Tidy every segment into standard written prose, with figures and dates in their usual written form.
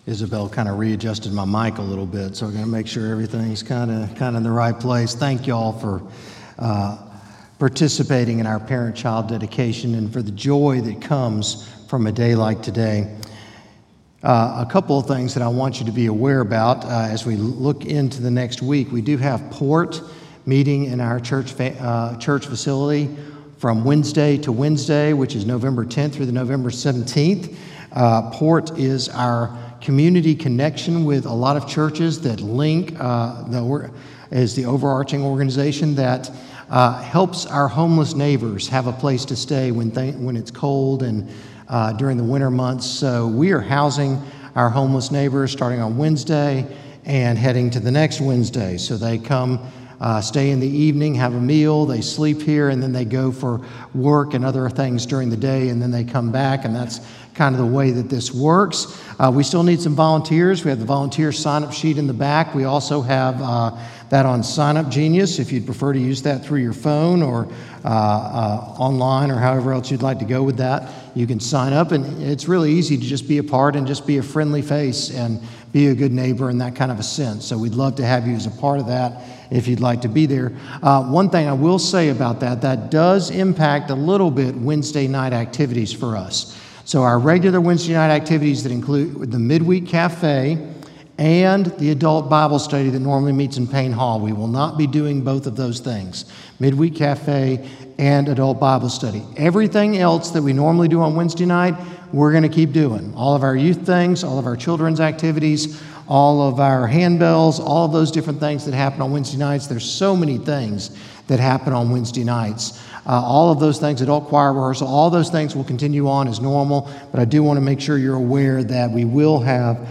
Isabel kind of readjusted my mic a little bit, so we're going to make sure everything's kind of in the right place. Thank you all for participating in our parent-child dedication and for the joy that comes from a day like today. A couple of things that I want you to be aware about as we look into the next week. We do have Port meeting in our church facility from Wednesday to Wednesday, which is November 10th through the November 17th. Port is our community connection with a lot of churches that link, is the overarching organization that helps our homeless neighbors have a place to stay when it's cold and during the winter months. So we are housing our homeless neighbors starting on Wednesday and heading to the next Wednesday. So they come, stay in the evening, have a meal, they sleep here, and then they go for work and other things during the day, and then they come back, and that's kind of the way that this works. We still need some volunteers. We have the volunteer sign-up sheet in the back. We also have that on Sign Up Genius if you'd prefer to use that through your phone or online or however else you'd like to go with that. You can sign up, and it's really easy to just be a part and just be a friendly face and be a good neighbor in that kind of a sense. So we'd love to have you as a part of that if you'd like to be there. One thing I will say about that does impact a little bit Wednesday night activities for us. So our regular Wednesday night activities that include the midweek cafe and the adult Bible study that normally meets in Payne Hall. We will not be doing both of those things, midweek cafe and adult Bible study. Everything else that we normally do on Wednesday night, we're going to keep doing. All of our youth things, all of our children's activities, all of our handbells, all of those different things that happen on Wednesday nights. There's so many things that happen on Wednesday nights. All of those things, adult choir rehearsal, all those things will continue on as normal, but I do want to make sure you're aware that we will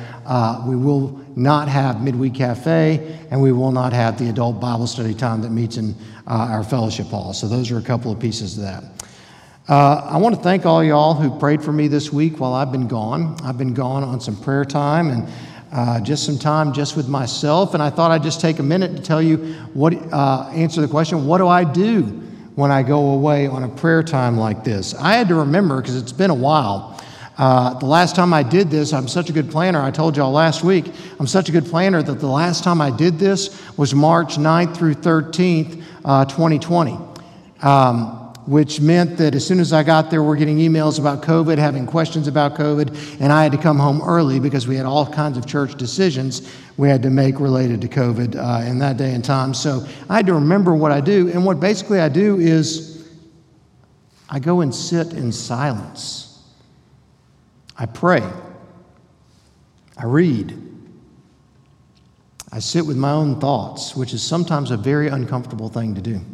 not have midweek cafe, and we will not have the adult Bible study time that meets in our fellowship hall. So those are a couple of pieces of that. I want to thank all y'all who prayed for me this week while I've been gone. I've been gone on some prayer time and just some time just with myself, and I thought I'd just take a minute to tell you answer the question, what do I do when I go away on a prayer time like this? I had to remember, because it's been a while, the last time I did this, I'm such a good planner, I told y'all last week, I'm such a good planner that the last time I did this was March 9th through 13th, 2020. Which meant that as soon as I got there, we're getting emails about COVID, having questions about COVID, and I had to come home early because we had all kinds of church decisions we had to make related to COVID in that day and time. So I had to remember what I do, and what basically I do is I go and sit in silence. I pray. I read. I sit with my own thoughts, which is sometimes a very uncomfortable thing to do.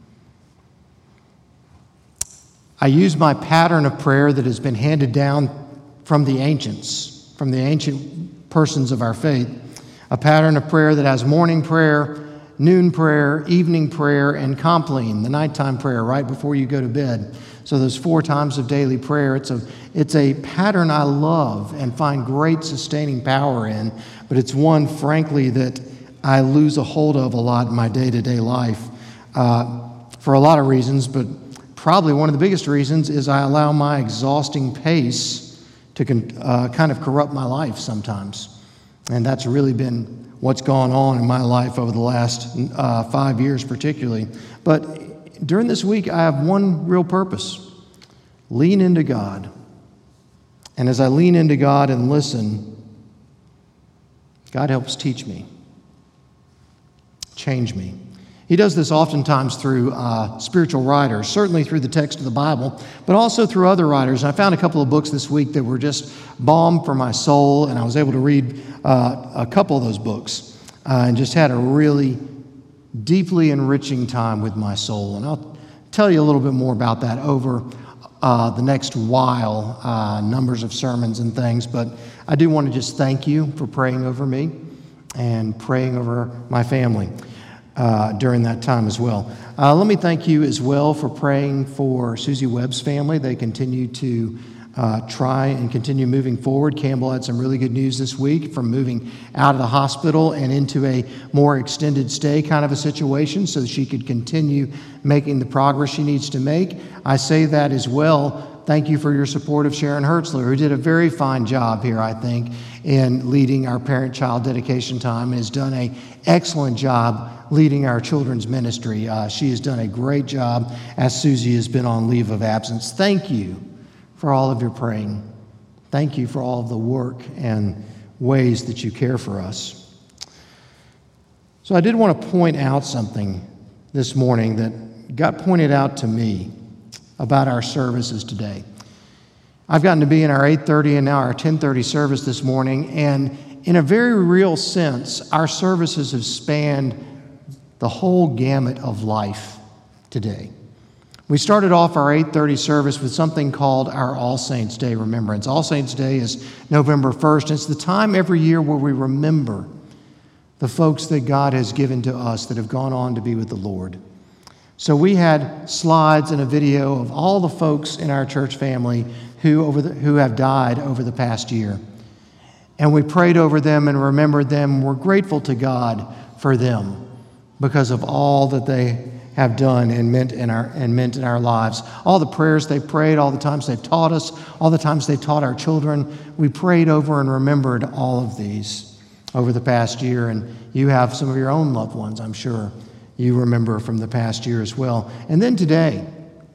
I use my pattern of prayer that has been handed down from the ancients, from the ancient persons of our faith, a pattern of prayer that has morning prayer, noon prayer, evening prayer, and compline, the nighttime prayer right before you go to bed. So those 4 times of daily prayer, it's a pattern I love and find great sustaining power in, but it's one, frankly, that I lose a hold of a lot in my day-to-day life for a lot of reasons, but probably one of the biggest reasons is I allow my exhausting pace to kind of corrupt my life sometimes. And that's really been what's gone on in my life over the last 5 years particularly. But during this week, I have one real purpose: lean into God. And as I lean into God and listen, God helps teach me, change me. He does this oftentimes through spiritual writers, certainly through the text of the Bible, but also through other writers. And I found a couple of books this week that were just balm for my soul, and I was able to read a couple of those books and just had a really deeply enriching time with my soul. And I'll tell you a little bit more about that over the next while, numbers of sermons and things. But I do want to just thank you for praying over me and praying over my family during that time as well. Let me thank you as well for praying for Susie Webb's family. They continue to try and continue moving forward. Campbell had some really good news this week from moving out of the hospital and into a more extended stay kind of a situation so that she could continue making the progress she needs to make. I say that as well thank you for your support of Sharon Hertzler, who did a very fine job here, I think, in leading our parent-child dedication time and has done an excellent job leading our children's ministry. She has done a great job as Susie has been on leave of absence. Thank you for all of your praying. Thank you for all of the work and ways that you care for us. So I did want to point out something this morning that got pointed out to me about our services today. I've gotten to be in our 8:30 and now our 10:30 service this morning, and in a very real sense, our services have spanned the whole gamut of life today. We started off our 8:30 service with something called our All Saints' Day remembrance. All Saints' Day is November 1st. It's the time every year where we remember the folks that God has given to us that have gone on to be with the Lord. So we had slides and a video of all the folks in our church family who have died over the past year. And we prayed over them and remembered them. We're grateful to God for them because of all that they have done and meant in our lives. All the prayers they prayed, all the times they've taught us, all the times they taught our children. We prayed over and remembered all of these over the past year. And you have some of your own loved ones, I'm sure, you remember from the past year as well. And then today,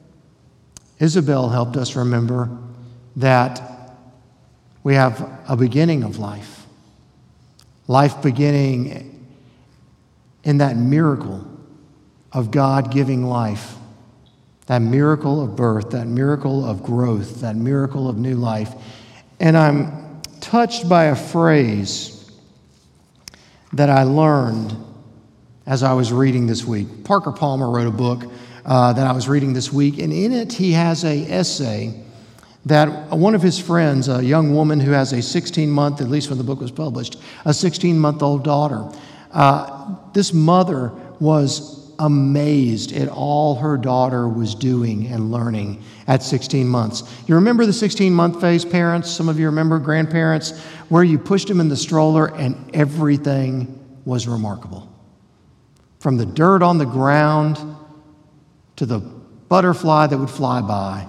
Isabel helped us remember that we have a beginning of life. Life beginning in that miracle of God giving life, that miracle of birth, that miracle of growth, that miracle of new life. And I'm touched by a phrase that I learned as I was reading this week. Parker Palmer wrote a book that I was reading this week, and in it he has an essay that one of his friends, a young woman who has a 16-month, at least when the book was published, a 16-month-old daughter. This mother was amazed at all her daughter was doing and learning at 16 months. You remember the 16-month phase, parents? Some of you remember, grandparents, where you pushed them in the stroller and everything was remarkable. From the dirt on the ground to the butterfly that would fly by,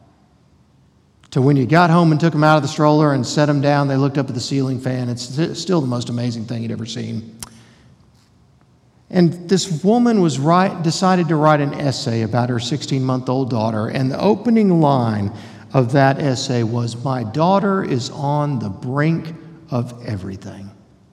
to when you got home and took them out of the stroller and set them down, they looked up at the ceiling fan. It's still the most amazing thing you'd ever seen. And this woman decided to write an essay about her 16-month-old daughter, and the opening line of that essay was, "My daughter is on the brink of everything."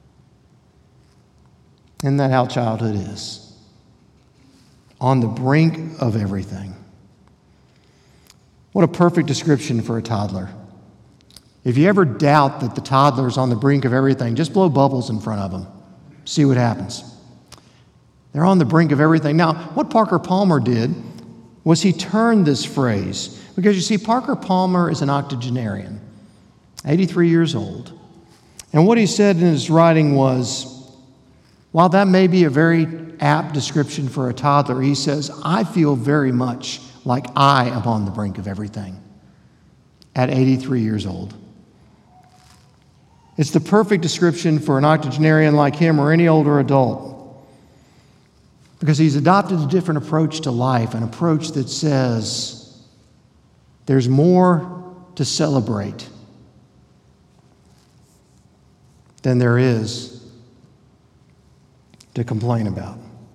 Isn't that how childhood is? On the brink of everything. What a perfect description for a toddler. If you ever doubt that the toddler's on the brink of everything, just blow bubbles in front of them. See what happens. They're on the brink of everything. Now, what Parker Palmer did was he turned this phrase, because you see, Parker Palmer is an octogenarian, 83 years old. And what he said in his writing was, while that may be a very apt description for a toddler, he says, I feel very much like I am on the brink of everything at 83 years old. It's the perfect description for an octogenarian like him or any older adult, because he's adopted a different approach to life, an approach that says there's more to celebrate than there is to complain about.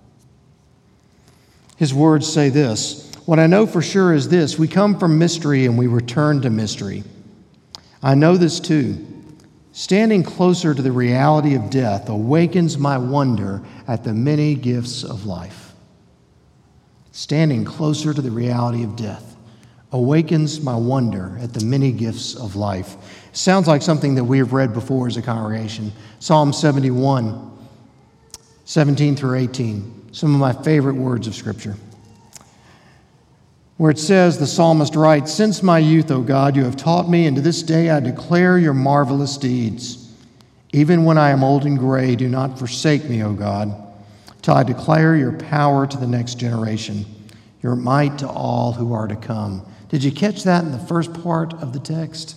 His words say this, "What I know for sure is this, we come from mystery and we return to mystery. I know this too. Standing closer to the reality of death awakens my wonder at the many gifts of life." Standing closer to the reality of death awakens my wonder at the many gifts of life. Sounds like something that we have read before as a congregation. Psalm 71, 17 through 18, some of my favorite words of Scripture, where it says, the psalmist writes, "Since my youth, O God, you have taught me, and to this day I declare your marvelous deeds. Even when I am old and gray, do not forsake me, O God, till I declare your power to the next generation, your might to all who are to come." Did you catch that in the first part of the text?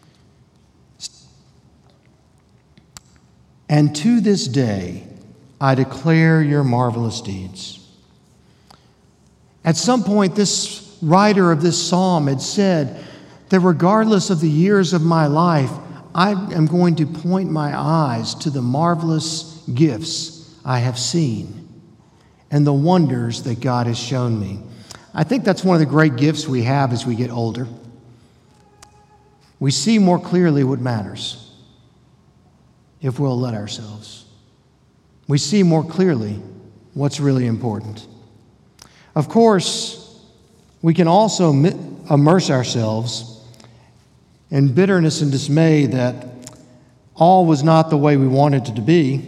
"And to this day I declare your marvelous deeds." At some point, this writer of this psalm had said that regardless of the years of my life, I am going to point my eyes to the marvelous gifts I have seen and the wonders that God has shown me. I think that's one of the great gifts we have as we get older. We see more clearly what matters if we'll let ourselves. We see more clearly what's really important. Of course, we can also immerse ourselves in bitterness and dismay that all was not the way we wanted it to be.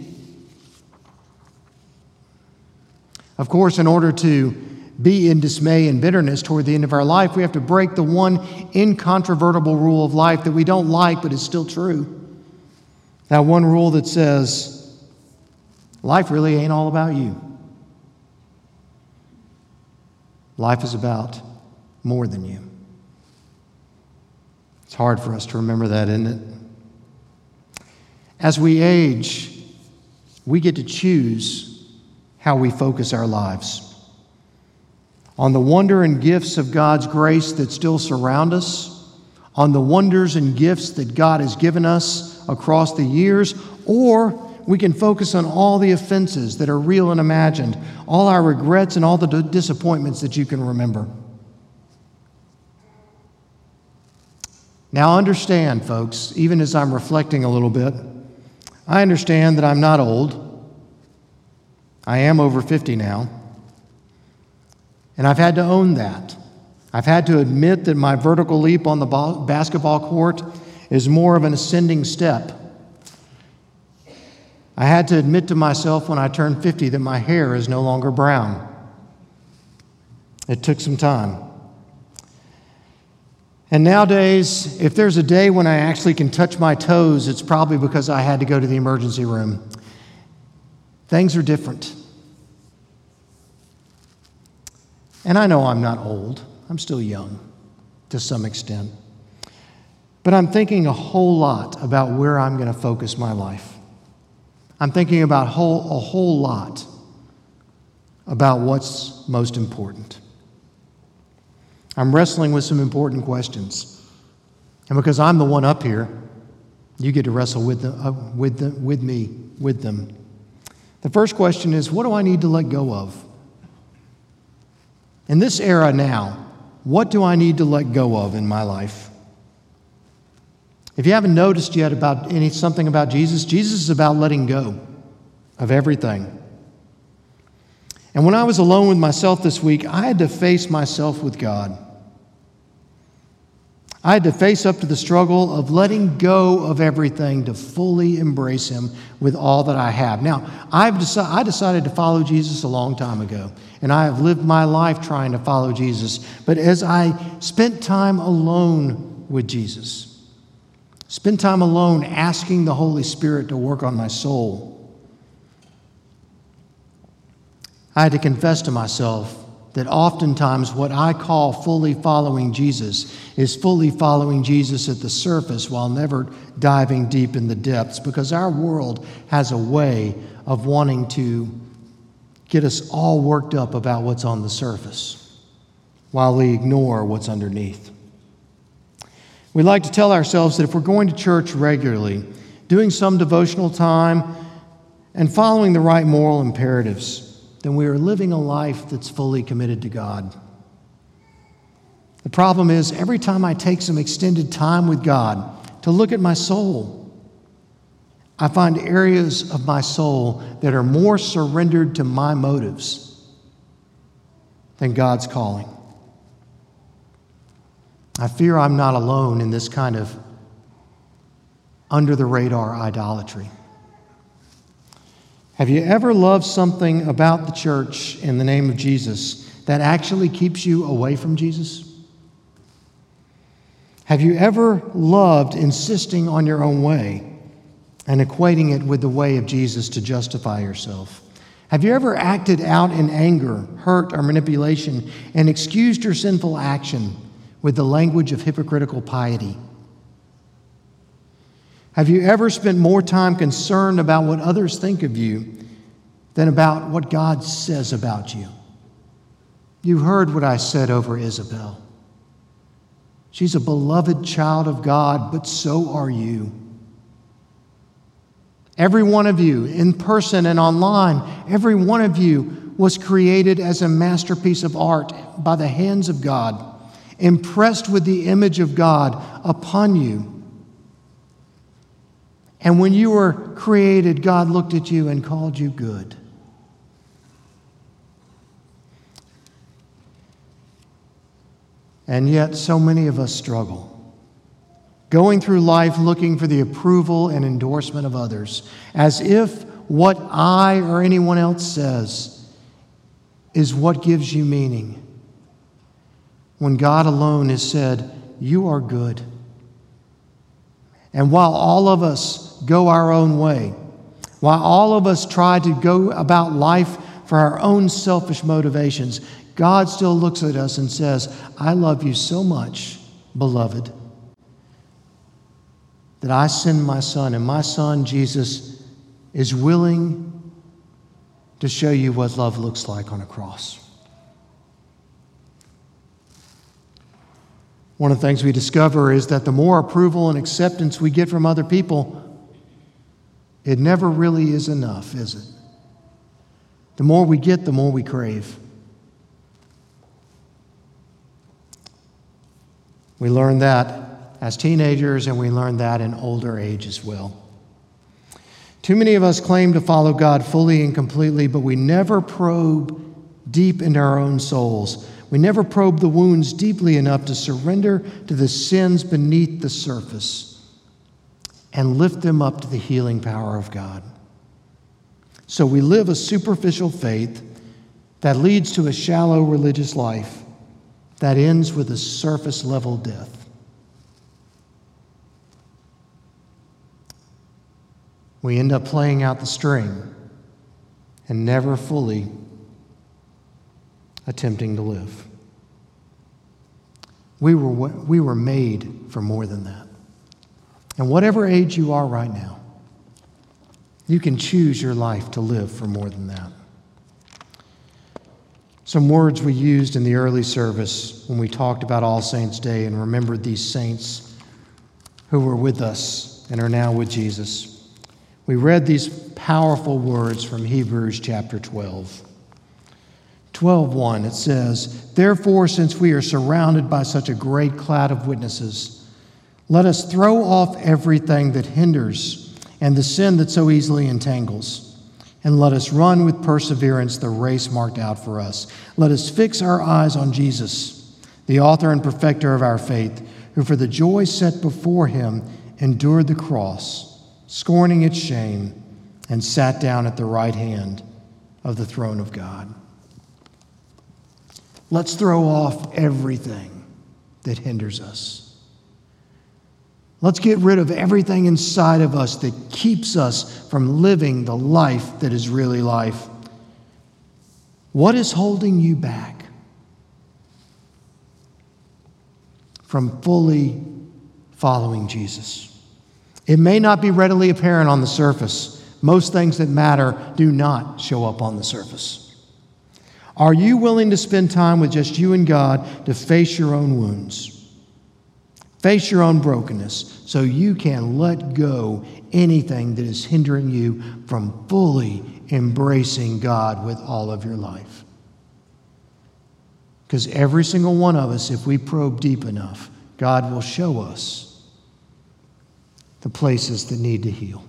Of course, in order to be in dismay and bitterness toward the end of our life, we have to break the one incontrovertible rule of life that we don't like but is still true. That one rule that says, life really ain't all about you. Life is about more than you. It's hard for us to remember that, isn't it? As we age, we get to choose how we focus our lives. On the wonder and gifts of God's grace that still surround us, on the wonders and gifts that God has given us across the years, or we can focus on all the offenses that are real and imagined, all our regrets and all the disappointments that you can remember. Now understand, folks, even as I'm reflecting a little bit, I understand that I'm not old. I am over 50 now. And I've had to own that. I've had to admit that my vertical leap on the basketball court is more of an ascending step. I had to admit to myself when I turned 50 that my hair is no longer brown. It took some time. And nowadays, if there's a day when I actually can touch my toes, it's probably because I had to go to the emergency room. Things are different. And I know I'm not old. I'm still young to some extent. But I'm thinking a whole lot about where I'm going to focus my life. I'm thinking about a whole lot about what's most important. I'm wrestling with some important questions. And because I'm the one up here, you get to wrestle with them. The first question is, what do I need to let go of? In this era now, what do I need to let go of in my life? If you haven't noticed yet something about Jesus, Jesus is about letting go of everything. And when I was alone with myself this week, I had to face myself with God. I had to face up to the struggle of letting go of everything to fully embrace Him with all that I have. Now, I decided to follow Jesus a long time ago, and I have lived my life trying to follow Jesus. But as I spent time alone with Jesus, spent time alone asking the Holy Spirit to work on my soul, I had to confess to myself that oftentimes what I call fully following Jesus is fully following Jesus at the surface while never diving deep in the depths, because our world has a way of wanting to get us all worked up about what's on the surface while we ignore what's underneath. We like to tell ourselves that if we're going to church regularly, doing some devotional time, and following the right moral imperatives, then we are living a life that's fully committed to God. The problem is, every time I take some extended time with God to look at my soul, I find areas of my soul that are more surrendered to my motives than God's calling. I fear I'm not alone in this kind of under-the-radar idolatry. Have you ever loved something about the church in the name of Jesus that actually keeps you away from Jesus? Have you ever loved insisting on your own way and equating it with the way of Jesus to justify yourself? Have you ever acted out in anger, hurt, or manipulation and excused your sinful action with the language of hypocritical piety? Have you ever spent more time concerned about what others think of you than about what God says about you? You heard what I said over Isabel. She's a beloved child of God, but so are you. Every one of you, in person and online, every one of you was created as a masterpiece of art by the hands of God, impressed with the image of God upon you. And when you were created, God looked at you and called you good. And yet, so many of us struggle, going through life looking for the approval and endorsement of others, as if what I or anyone else says is what gives you meaning, when God alone has said, you are good. And while all of us go our own way, while all of us try to go about life for our own selfish motivations, God still looks at us and says, I love you so much, beloved, that I send my Son, and my Son, Jesus, is willing to show you what love looks like on a cross. One of the things we discover is that the more approval and acceptance we get from other people, it never really is enough, is it? The more we get, the more we crave. We learn that as teenagers, and we learn that in older age as well. Too many of us claim to follow God fully and completely, but we never probe deep into our own souls. We never probe the wounds deeply enough to surrender to the sins beneath the surface and lift them up to the healing power of God. So we live a superficial faith that leads to a shallow religious life that ends with a surface-level death. We end up playing out the string and never fully attempting to live. We were made for more than that. And whatever age you are right now, you can choose your life to live for more than that. Some words we used in the early service when we talked about All Saints' Day and remembered these saints who were with us and are now with Jesus. We read these powerful words from Hebrews chapter 12. 12:1, it says, therefore, since we are surrounded by such a great cloud of witnesses, let us throw off everything that hinders and the sin that so easily entangles. And let us run with perseverance the race marked out for us. Let us fix our eyes on Jesus, the author and perfecter of our faith, who for the joy set before him endured the cross, scorning its shame, and sat down at the right hand of the throne of God. Let's throw off everything that hinders us. Let's get rid of everything inside of us that keeps us from living the life that is really life. What is holding you back from fully following Jesus? It may not be readily apparent on the surface. Most things that matter do not show up on the surface. Are you willing to spend time with just you and God to face your own wounds? Face your own brokenness so you can let go anything that is hindering you from fully embracing God with all of your life. Because every single one of us, if we probe deep enough, God will show us the places that need to heal.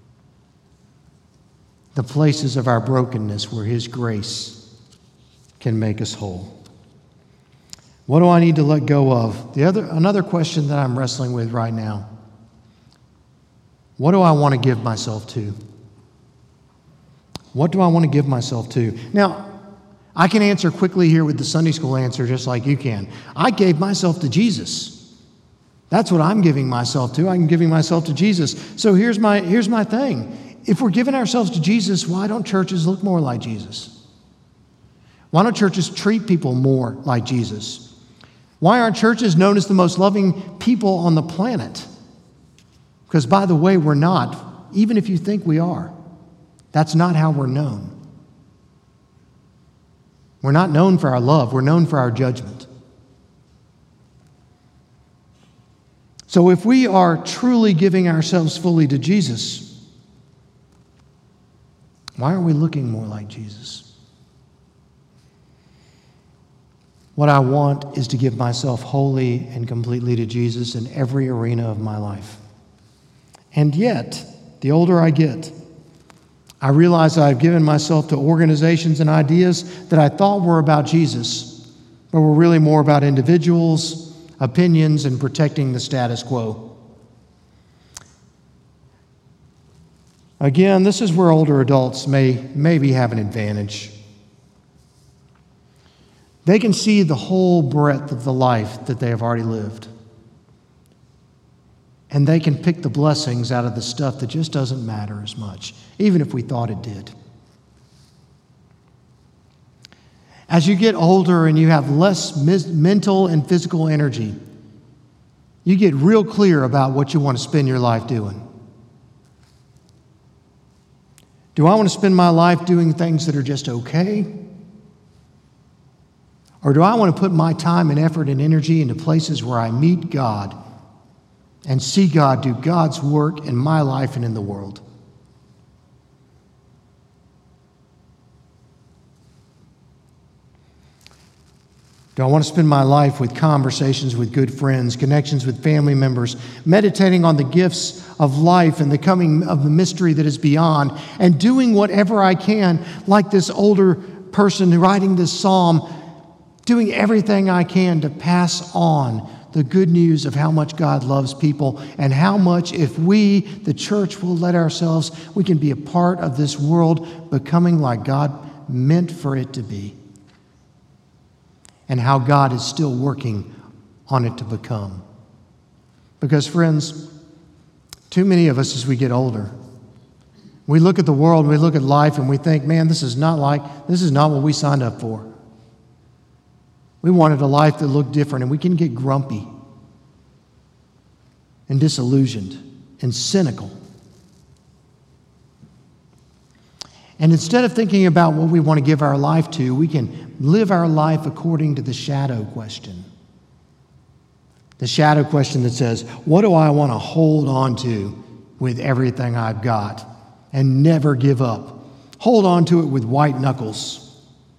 The places of our brokenness where His grace can make us whole. What do I need to let go of? Another question that I'm wrestling with right now. What do I want to give myself to? What do I want to give myself to? Now, I can answer quickly here with the Sunday school answer just like you can. I gave myself to Jesus. That's what I'm giving myself to. I'm giving myself to Jesus. So here's my thing. If we're giving ourselves to Jesus, why don't churches look more like Jesus? Why don't churches treat people more like Jesus? Why aren't churches known as the most loving people on the planet? Because, by the way, we're not, even if you think we are. That's not how we're known. We're not known for our love. We're known for our judgment. So if we are truly giving ourselves fully to Jesus, why aren't we looking more like Jesus? What I want is to give myself wholly and completely to Jesus in every arena of my life. And yet, the older I get, I realize I've given myself to organizations and ideas that I thought were about Jesus, but were really more about individuals, opinions, and protecting the status quo. Again, this is where older adults may maybe have an advantage. They can see the whole breadth of the life that they have already lived. And they can pick the blessings out of the stuff that just doesn't matter as much, even if we thought it did. As you get older and you have less mental and physical energy, you get real clear about what you want to spend your life doing. Do I want to spend my life doing things that are just okay? Or do I want to put my time and effort and energy into places where I meet God and see God do God's work in my life and in the world? Do I want to spend my life with conversations with good friends, connections with family members, meditating on the gifts of life and the coming of the mystery that is beyond, and doing whatever I can, like this older person writing this psalm, doing everything I can to pass on the good news of how much God loves people and how much, if we, the church, will let ourselves, we can be a part of this world becoming like God meant for it to be, and how God is still working on it to become. Because, friends, too many of us as we get older, we look at the world, we look at life, and we think, man, this is not what we signed up for. We wanted a life that looked different, and we can get grumpy and disillusioned and cynical. And instead of thinking about what we want to give our life to, we can live our life according to the shadow question. The shadow question that says, what do I want to hold on to with everything I've got and never give up? Hold on to it with white knuckles.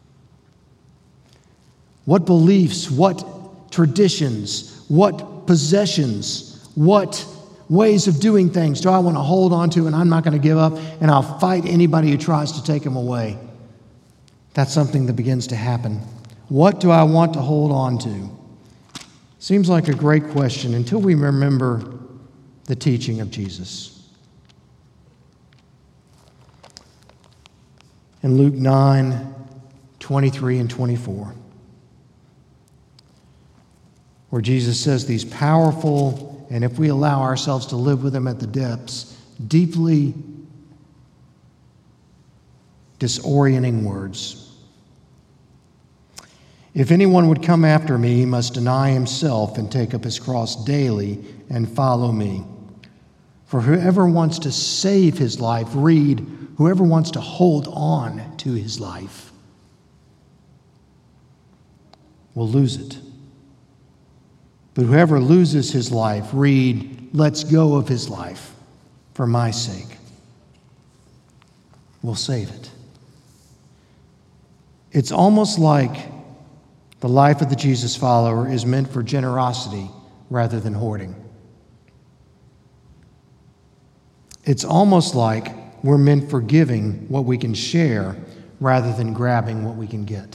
What beliefs, what traditions, what possessions, what ways of doing things do I want to hold on to, and I'm not going to give up, and I'll fight anybody who tries to take them away? That's something that begins to happen. What do I want to hold on to? Seems like a great question until we remember the teaching of Jesus. In Luke 9:23 and 24, where Jesus says these powerful, and if we allow ourselves to live with them at the depths, deeply disorienting words. If anyone would come after me, he must deny himself and take up his cross daily and follow me. For whoever wants to save his life, read, whoever wants to hold on to his life, will lose it. But whoever loses his life, read, lets go of his life for my sake, will save it. It's almost like the life of the Jesus follower is meant for generosity rather than hoarding. It's almost like we're meant for giving what we can share rather than grabbing what we can get.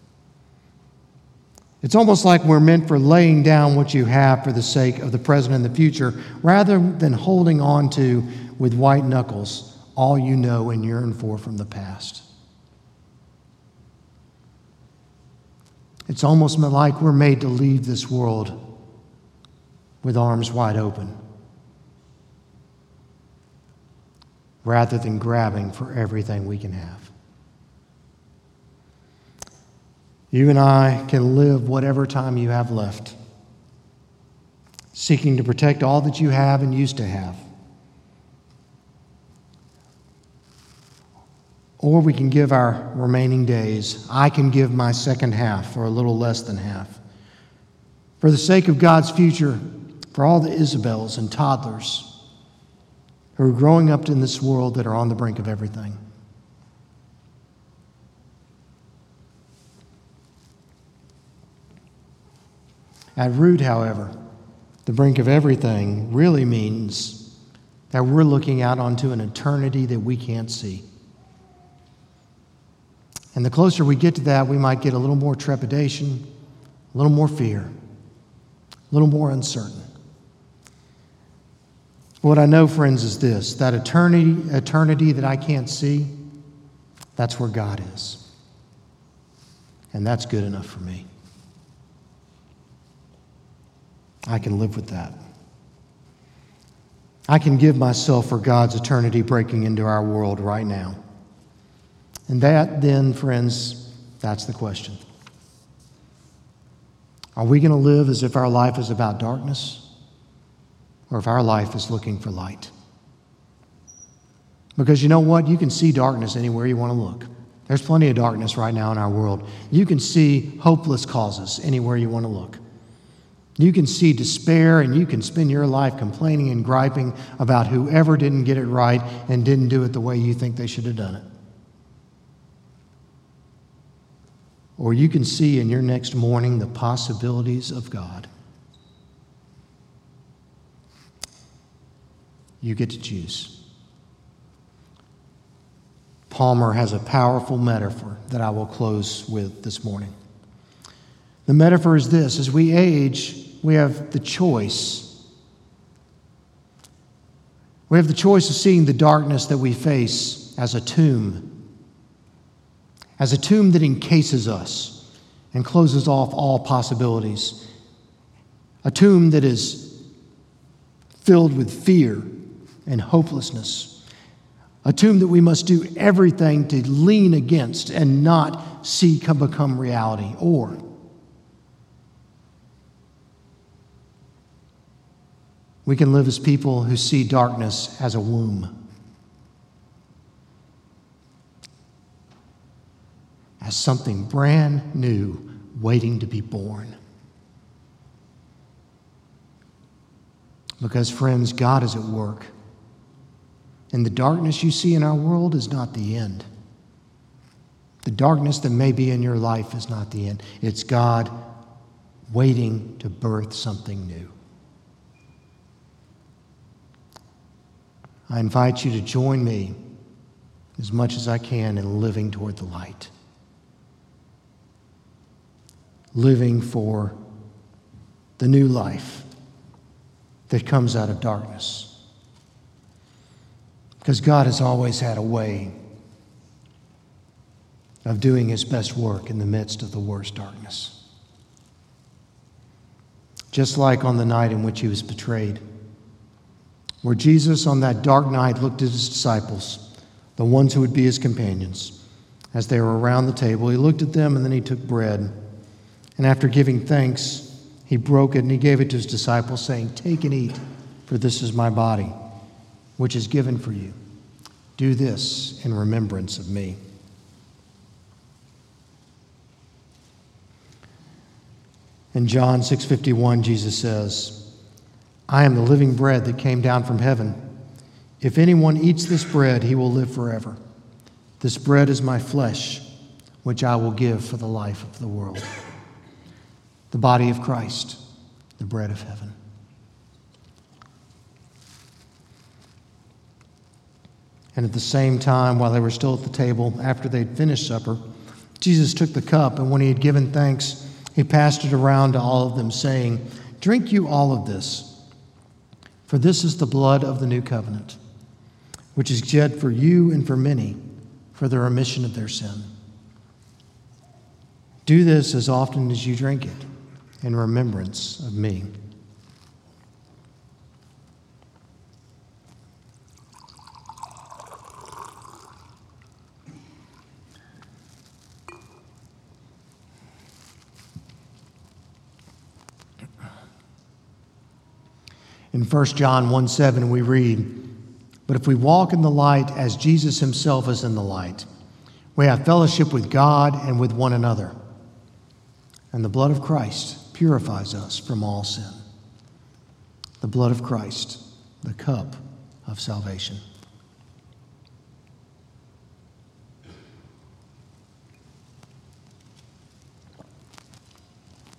It's almost like we're meant for laying down what you have for the sake of the present and the future, rather than holding on to, with white knuckles, all you know and yearn for from the past. It's almost like we're made to leave this world with arms wide open, rather than grabbing for everything we can have. You and I can live whatever time you have left, seeking to protect all that you have and used to have. Or we can give our remaining days. I can give my second half, or a little less than half, for the sake of God's future for all the Isabels and toddlers who are growing up in this world that are on the brink of everything. At root, however, the brink of everything really means that we're looking out onto an eternity that we can't see. And the closer we get to that, we might get a little more trepidation, a little more fear, a little more uncertain. What I know, friends, is this: that eternity that I can't see, that's where God is. And that's good enough for me. I can live with that. I can give myself for God's eternity breaking into our world right now. And that, then, friends, that's the question. Are we going to live as if our life is about darkness, or if our life is looking for light? Because you know what? You can see darkness anywhere you want to look. There's plenty of darkness right now in our world. You can see hopeless causes anywhere you want to look. You can see despair, and you can spend your life complaining and griping about whoever didn't get it right and didn't do it the way you think they should have done it. Or you can see in your next morning the possibilities of God. You get to choose. Palmer has a powerful metaphor that I will close with this morning. The metaphor is this: as we age, we have the choice. We have the choice of seeing the darkness that we face as a tomb that encases us and closes off all possibilities, a tomb that is filled with fear and hopelessness, a tomb that we must do everything to lean against and not see become reality. Or we can live as people who see darkness as a womb, as something brand new waiting to be born. Because, friends, God is at work. And the darkness you see in our world is not the end. The darkness that may be in your life is not the end. It's God waiting to birth something new. I invite you to join me as much as I can in living toward the light. Living for the new life that comes out of darkness. Because God has always had a way of doing His best work in the midst of the worst darkness. Just like on the night in which He was betrayed, where Jesus on that dark night looked at His disciples, the ones who would be His companions, as they were around the table. He looked at them and then He took bread. And after giving thanks, He broke it and He gave it to His disciples, saying, "Take and eat, for this is my body, which is given for you. Do this in remembrance of me." In John 6:51, Jesus says, "I am the living bread that came down from heaven. If anyone eats this bread, he will live forever. This bread is my flesh, which I will give for the life of the world." The body of Christ, the bread of heaven. And at the same time, while they were still at the table, after they'd finished supper, Jesus took the cup, and when He had given thanks, He passed it around to all of them, saying, "Drink you all of this, for this is the blood of the new covenant, which is shed for you and for many for the remission of their sin. Do this as often as you drink it in remembrance of me." In 1 John 1:7 we read, "But if we walk in the light as Jesus Himself is in the light, we have fellowship with God and with one another. And the blood of Christ purifies us from all sin." the blood of Christ, the cup of salvation.